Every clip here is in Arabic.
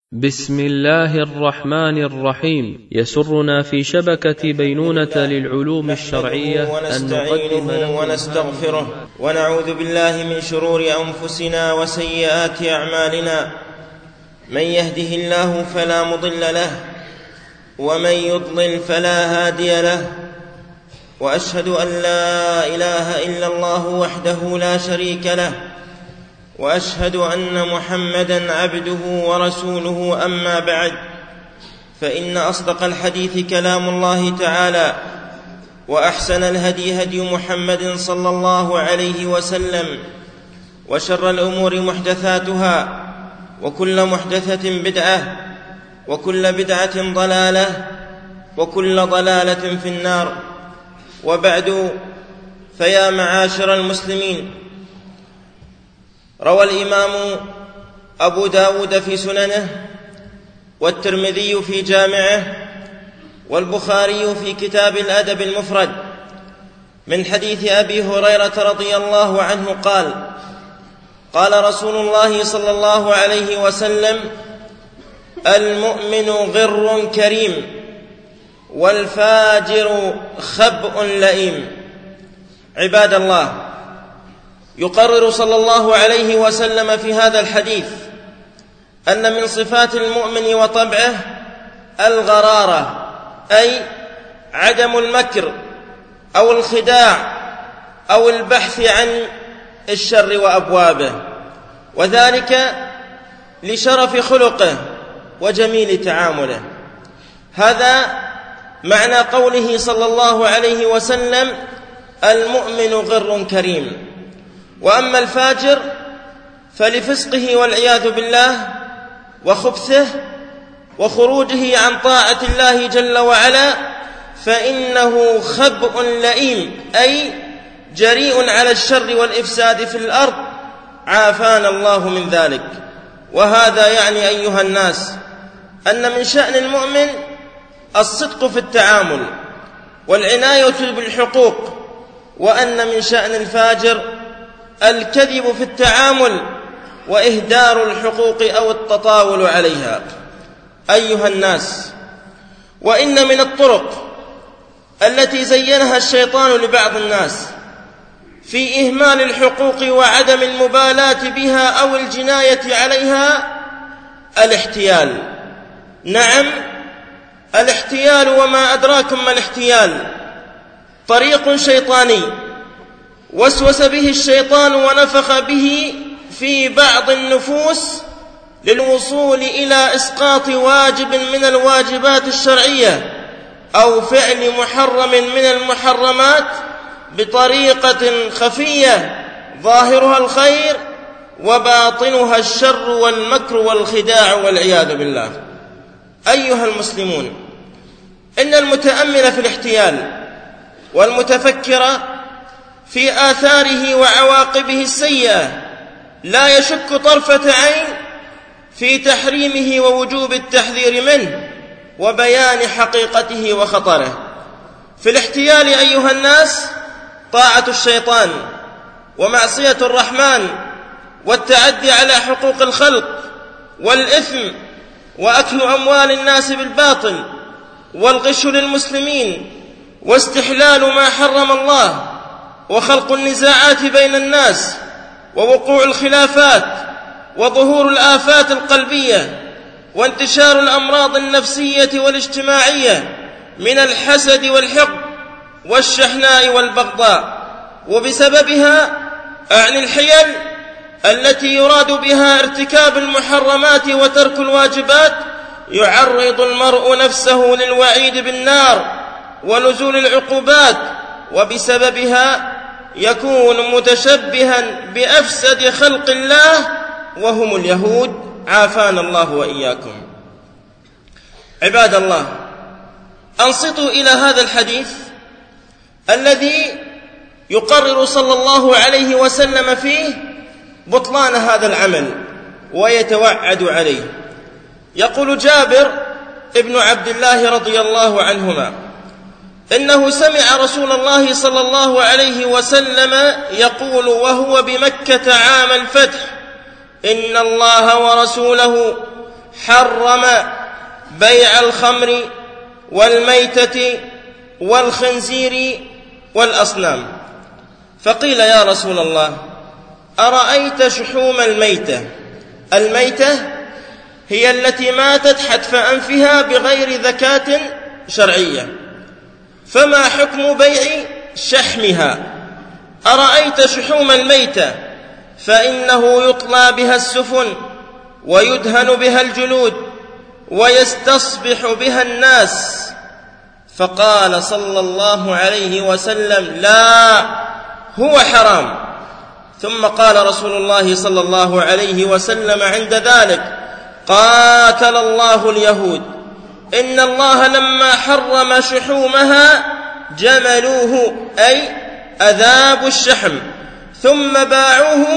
بسم الله الرحمن الرحيم. يسرنا في شبكة بينونة للعلوم الشرعية أن نقدم ونستغفره ونعوذ بالله من شرور أنفسنا وسيئات أعمالنا. من يهده الله فلا مضل له ومن يضلل فلا هادي له، وأشهد أن لا إله إلا الله وحده لا شريك له، وأشهد أن محمدًا عبده ورسوله. أما بعد، فإن أصدق الحديث كلام الله تعالى، وأحسن الهدي هدي محمد صلى الله عليه وسلم، وشر الأمور محدثاتها، وكل محدثة بدعة، وكل بدعة ضلالة، وكل ضلالة في النار. وبعد، فيا معاشر المسلمين، روى الإمام أبو داود في سننه، والترمذي في جامعه، والبخاري في كتاب الأدب المفرد من حديث أبي هريرة رضي الله عنه قال: قال رسول الله صلى الله عليه وسلم: المؤمن غر كريم، والفاجر خبء لئيم. عباد الله، يقرر صلى الله عليه وسلم في هذا الحديث أن من صفات المؤمن وطبعه الغرارة، أي عدم المكر أو الخداع أو البحث عن الشر وأبوابه، وذلك لشرف خلقه وجميل تعامله. هذا معنى قوله صلى الله عليه وسلم: المؤمن غر كريم. وأما الفاجر فلفسقه والعياذ بالله وخبثه وخروجه عن طاعة الله جل وعلا، فإنه خبء لئيم، أي جريء على الشر والإفساد في الأرض، عافانا الله من ذلك. وهذا يعني أيها الناس أن من شأن المؤمن الصدق في التعامل والعناية بالحقوق، وأن من شأن الفاجر الكذب في التعامل وإهدار الحقوق أو التطاول عليها. أيها الناس، وإن من الطرق التي زينها الشيطان لبعض الناس في إهمال الحقوق وعدم المبالاة بها أو الجناية عليها الاحتيال. نعم، الاحتيال، وما أدراكم ما الاحتيال؟ طريق شيطاني وسوس به الشيطان ونفخ به في بعض النفوس للوصول إلى إسقاط واجب من الواجبات الشرعية أو فعل محرم من المحرمات بطريقة خفية ظاهرها الخير وباطنها الشر والمكر والخداع والعياذ بالله. أيها المسلمون، إن المتأمل في الاحتيال والمتفكر في آثاره وعواقبه السيئة لا يشك طرفة عين في تحريمه ووجوب التحذير منه وبيان حقيقته وخطره. في الاحتيال أيها الناس طاعة الشيطان ومعصية الرحمن والتعدي على حقوق الخلق والإثم وأكل أموال الناس بالباطل والغش للمسلمين واستحلال ما حرم الله وخلق النزاعات بين الناس ووقوع الخلافات وظهور الآفات القلبية وانتشار الأمراض النفسية والاجتماعية من الحسد والحقد والشحناء والبغضاء. وبسببها أعني الحيل التي يراد بها ارتكاب المحرمات وترك الواجبات يعرض المرء نفسه للوعيد بالنار ونزول العقوبات، وبسببها يكون متشبها بأفسد خلق الله وهم اليهود، عافانا الله وإياكم. عباد الله، أنصتوا إلى هذا الحديث الذي يقرر صلى الله عليه وسلم فيه بطلان هذا العمل ويتوعد عليه. يقول جابر ابن عبد الله رضي الله عنهما: إنه سمع رسول الله صلى الله عليه وسلم يقول وهو بمكة عام الفتح: إن الله ورسوله حرم بيع الخمر والميتة والخنزير والأصنام. فقيل يا رسول الله أرأيت شحوم الميتة هي التي ماتت حتف أنفها بغير زكاة شرعية، فما حكم بيع شحمها؟ أرأيت شحوم الميتة فإنه يطلى بها السفن ويدهن بها الجلود ويستصبح بها الناس. فقال صلى الله عليه وسلم لا، هو حرام. ثم قال رسول الله صلى الله عليه وسلم عند ذلك قاتل الله اليهود، إن الله لما حرم شحومها جملوه أي أذابوا الشحم ثم باعوه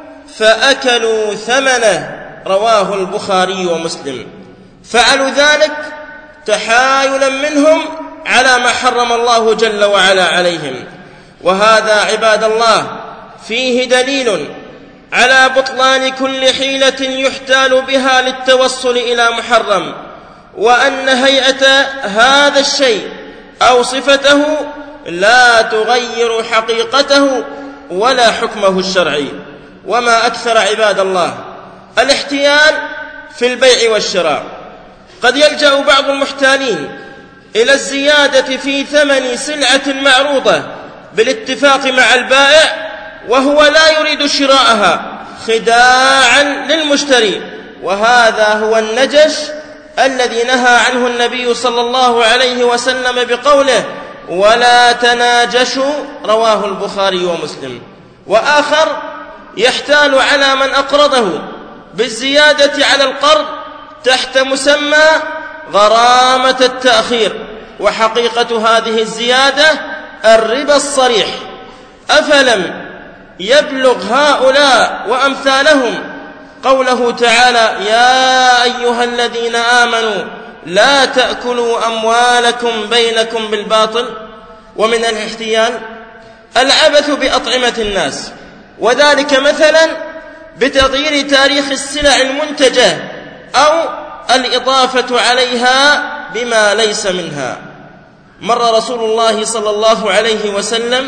فأكلوا ثمنه. رواه البخاري ومسلم. فعلوا ذلك تحايلا منهم على ما حرم الله جل وعلا عليهم. وهذا عباد الله فيه دليل على بطلان كل حيلة يحتال بها للتوصل إلى محرم، وأن هيئة هذا الشيء أو صفته لا تغير حقيقته ولا حكمه الشرعي. وما أكثر عباد الله الاحتيال في البيع والشراء. قد يلجأ بعض المحتالين إلى الزيادة في ثمن سلعة معروضة بالاتفاق مع البائع وهو لا يريد شراءها خداعا للمشتري، وهذا هو النجش الذي نهى عنه النبي صلى الله عليه وسلم بقوله ولا تناجشوا. رواه البخاري ومسلم. وآخر يحتال على من أقرضه بالزيادة على القرض تحت مسمى غرامة التأخير، وحقيقة هذه الزيادة الربا الصريح. أفلم يبلغ هؤلاء وأمثالهم قوله تعالى يا أيها الذين آمنوا لا تأكلوا أموالكم بينكم بالباطل؟ ومن الاحتيال العبث بأطعمة الناس، وذلك مثلا بتغيير تاريخ السلع المنتجة أو الإضافة عليها بما ليس منها. مر رسول الله صلى الله عليه وسلم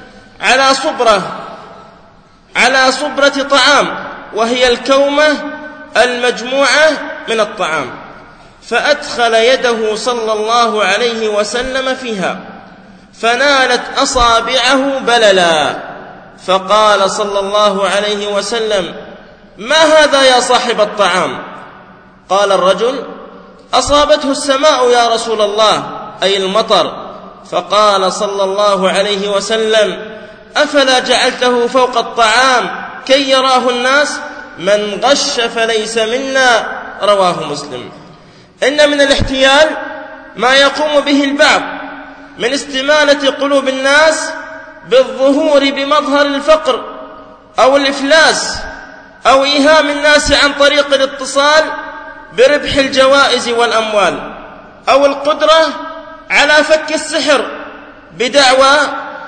على صبرة طعام، وهي الكومة المجموعة من الطعام، فأدخل يده صلى الله عليه وسلم فيها فنالت أصابعه بللا، فقال صلى الله عليه وسلم ما هذا يا صاحب الطعام؟ قال الرجل أصابته السماء يا رسول الله، أي المطر. فقال صلى الله عليه وسلم أفلا جعلته فوق الطعام كي يراه الناس؟ من غش فليس منا. رواه مسلم. إن من الاحتيال ما يقوم به البعض من استمالة قلوب الناس بالظهور بمظهر الفقر أو الإفلاس، أو إيهام الناس عن طريق الاتصال بربح الجوائز والأموال، أو القدرة على فك السحر بدعوى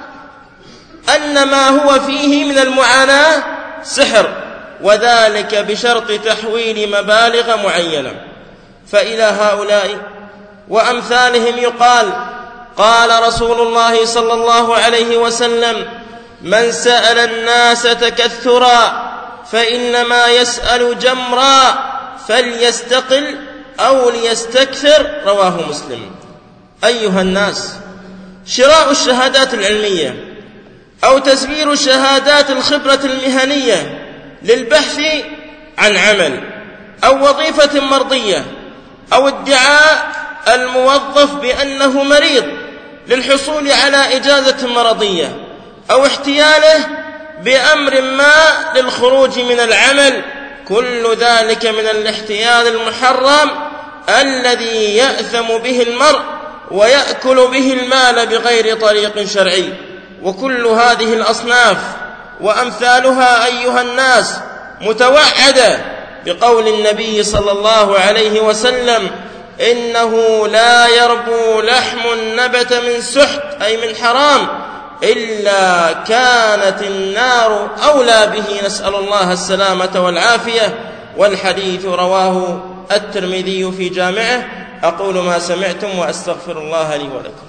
أن ما هو فيه من المعاناة سحر، وذلك بشرط تحويل مبالغ معينة. فإلى هؤلاء وأمثالهم يقال قال رسول الله صلى الله عليه وسلم من سأل الناس تكثرا فإنما يسأل جمرا فليستقل أو ليستكثر. رواه مسلم. أيها الناس، شراء الشهادات العلمية أو تزوير شهادات الخبرة المهنية للبحث عن عمل أو وظيفة مرضية، أو ادعاء الموظف بأنه مريض للحصول على إجازة مرضية، أو احتياله بأمر ما للخروج من العمل، كل ذلك من الاحتيال المحرم الذي يأثم به المرء ويأكل به المال بغير طريق شرعي. وكل هذه الأصناف وأمثالها أيها الناس متوعدة بقول النبي صلى الله عليه وسلم إنه لا يربو لحم نبت من سحت أي من حرام إلا كانت النار أولى به، نسأل الله السلامة والعافية. والحديث رواه الترمذي في جامعه. أقول ما سمعتم وأستغفر الله لي ولكم.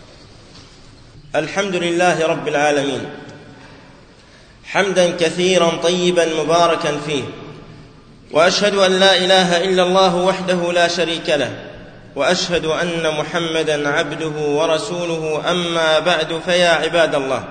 الحمد لله رب العالمين، حمدا كثيرا طيبا مباركا فيه، وأشهد أن لا إله إلا الله وحده لا شريك له، وأشهد أن محمدا عبده ورسوله. أما بعد، فيا عباد الله،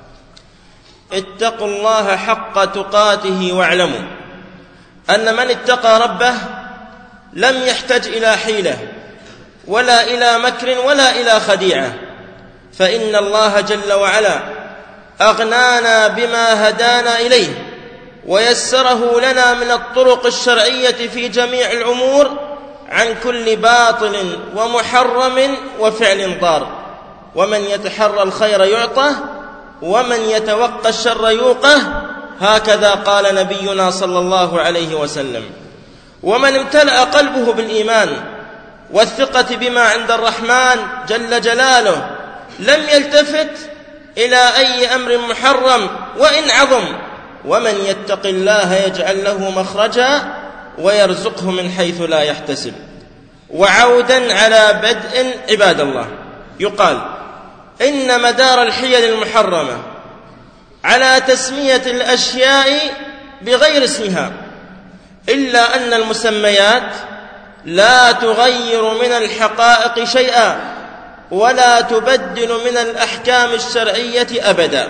اتقوا الله حق تقاته واعلموا أن من اتقى ربه لم يحتج إلى حيلة ولا إلى مكر ولا إلى خديعة، فإن الله جل وعلا أغنانا بما هدانا إليه ويسره لنا من الطرق الشرعية في جميع الأمور عن كل باطل ومحرم وفعل ضار. ومن يتحرى الخير يعطه ومن يتوقى الشر يوقه، هكذا قال نبينا صلى الله عليه وسلم. ومن امتلأ قلبه بالإيمان والثقة بما عند الرحمن جل جلاله لم يلتفت إلى أي أمر محرم وإن عظم. ومن يتق الله يجعل له مخرجا ويرزقه من حيث لا يحتسب. وعودا على بدء، عباد الله، يقال إن مدار الحيل المحرمة على تسمية الأشياء بغير اسمها، إلا أن المسميات لا تغير من الحقائق شيئا ولا تبدل من الأحكام الشرعية أبدا.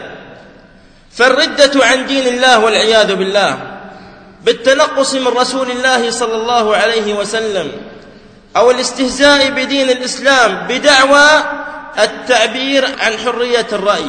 فالردة عن دين الله والعياذ بالله بالتنقص من رسول الله صلى الله عليه وسلم، أو الاستهزاء بدين الإسلام بدعوى التعبير عن حرية الرأي،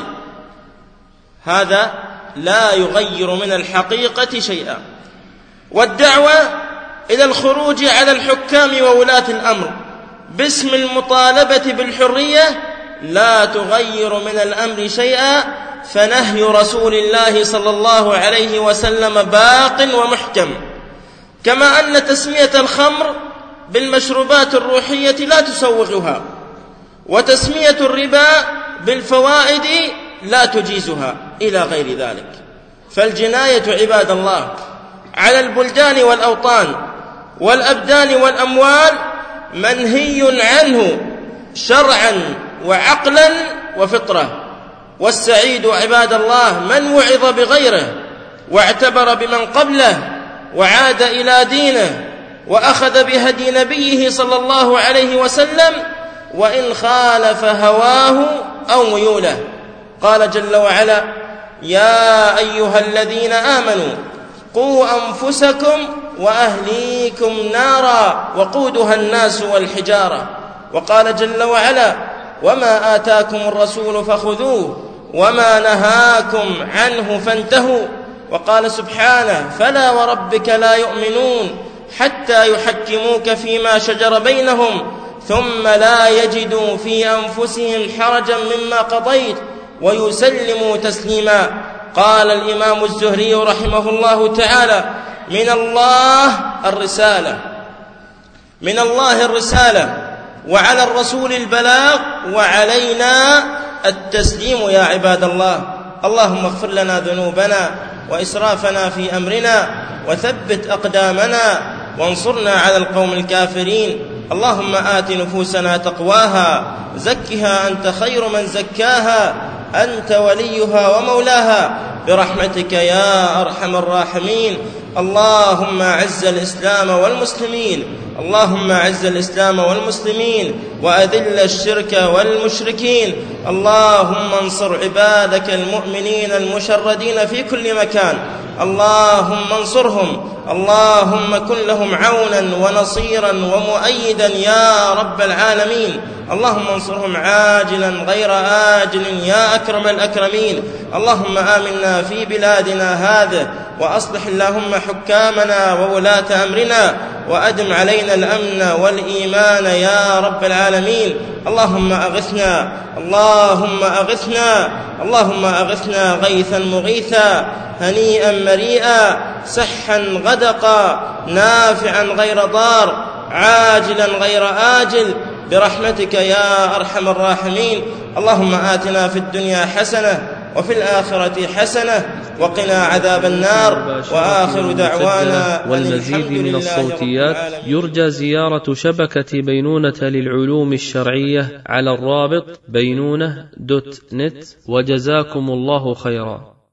هذا لا يغير من الحقيقة شيئا. والدعوة إلى الخروج على الحكام وولاة الأمر باسم المطالبة بالحرية لا تغير من الأمر شيئا، فنهي رسول الله صلى الله عليه وسلم باق ومحكم. كما أن تسمية الخمر بالمشروبات الروحية لا تسوغها، وتسمية الربا بالفوائد لا تجيزها، إلى غير ذلك. فالجناية عباد الله على البلدان والأوطان والأبدان والأموال منهي عنه شرعا وعقلا وفطرة. والسعيد عباد الله من وعظ بغيره واعتبر بمن قبله وعاد إلى دينه وأخذ بهدي نبيه صلى الله عليه وسلم وإن خالف هواه أو ميوله. قال جل وعلا: يا أيها الذين آمنوا قوا أنفسكم وأهليكم نارا وقودها الناس والحجارة. وقال جل وعلا: وما آتاكم الرسول فخذوه وما نهاكم عنه فانتهوا. وقال سبحانه: فلا وربك لا يؤمنون حتى يحكموك فيما شجر بينهم ثم لا يجدوا في أنفسهم حرجا مما قضيت ويسلموا تسليما. قال الإمام الزهري رحمه الله تعالى: من الله الرسالة وعلى الرسول البلاغ وعلينا التسليم يا عباد الله. اللهم اغفر لنا ذنوبنا وإسرافنا في أمرنا وثبت أقدامنا وانصرنا على القوم الكافرين. اللهم آت نفوسنا تقواها زكها أنت خير من زكاها أنت وليها ومولاها برحمتك يا أرحم الراحمين. اللهم أعز الإسلام والمسلمين، اللهم أعز الإسلام والمسلمين وأذل الشرك والمشركين. اللهم انصر عبادك المؤمنين المشردين في كل مكان، اللهم انصرهم، اللهم كن لهم عونا ونصيرا ومؤيدا يا رب العالمين. اللهم انصرهم عاجلا غير آجل يا أكرم الأكرمين. اللهم آمنا في بلادنا هذه وأصلح اللهم حكامنا وولاة أمرنا وأدم علينا الأمن والإيمان يا رب العالمين. اللهم أغثنا، اللهم أغثنا، اللهم أغثنا غيثا مغيثا هنيئا مريئا سحا غدقا نافعا غير ضار عاجلا غير آجل برحمتك يا أرحم الراحمين. اللهم آتنا في الدنيا حسنة وفي الآخرة حسنة وقنا عذاب النار. وآخر دعوانا والمزيد من الصوتيات يرجى زيارة شبكة بينونة للعلوم الشرعية على الرابط بينونة.net. وجزاكم الله خيرا.